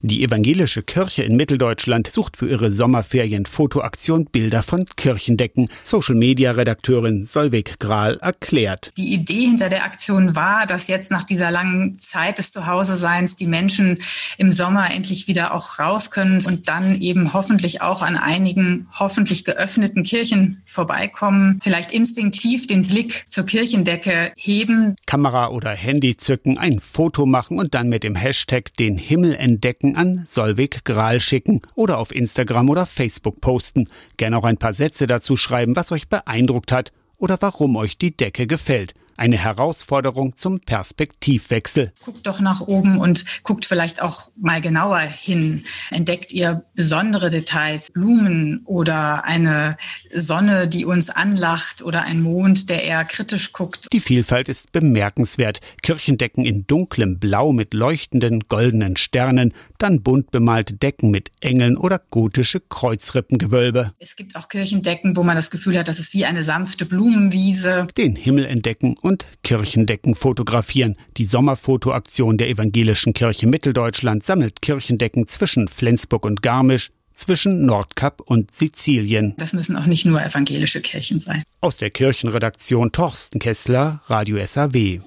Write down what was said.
Die evangelische Kirche in Mitteldeutschland sucht für ihre Sommerferien-Fotoaktion Bilder von Kirchendecken. Social-Media-Redakteurin Solveig Grahl erklärt. Die Idee hinter der Aktion war, dass jetzt nach dieser langen Zeit des Zuhause-Seins die Menschen im Sommer endlich wieder auch raus können und dann eben hoffentlich auch an einigen hoffentlich geöffneten Kirchen vorbeikommen, vielleicht instinktiv den Blick zur Kirchendecke heben. Kamera oder Handy zücken, ein Foto machen und dann mit dem Hashtag den Himmel entdecken an Solveig Grahl schicken oder auf Instagram oder Facebook posten. Gerne auch ein paar Sätze dazu schreiben, was euch beeindruckt hat oder warum euch die Decke gefällt. Eine Herausforderung zum Perspektivwechsel. Guckt doch nach oben und guckt vielleicht auch mal genauer hin. Entdeckt ihr besondere Details, Blumen oder eine Sonne, die uns anlacht oder ein Mond, der eher kritisch guckt. Die Vielfalt ist bemerkenswert. Kirchendecken in dunklem Blau mit leuchtenden goldenen Sternen, dann bunt bemalte Decken mit Engeln oder gotische Kreuzrippengewölbe. Es gibt auch Kirchendecken, wo man das Gefühl hat, das ist wie eine sanfte Blumenwiese. Den Himmel entdecken und Kirchendecken fotografieren. Die Sommerfotoaktion der Evangelischen Kirche Mitteldeutschland sammelt Kirchendecken zwischen Flensburg und Garmisch, zwischen Nordkap und Sizilien. Das müssen auch nicht nur evangelische Kirchen sein. Aus der Kirchenredaktion Torsten Kessler, Radio SAW.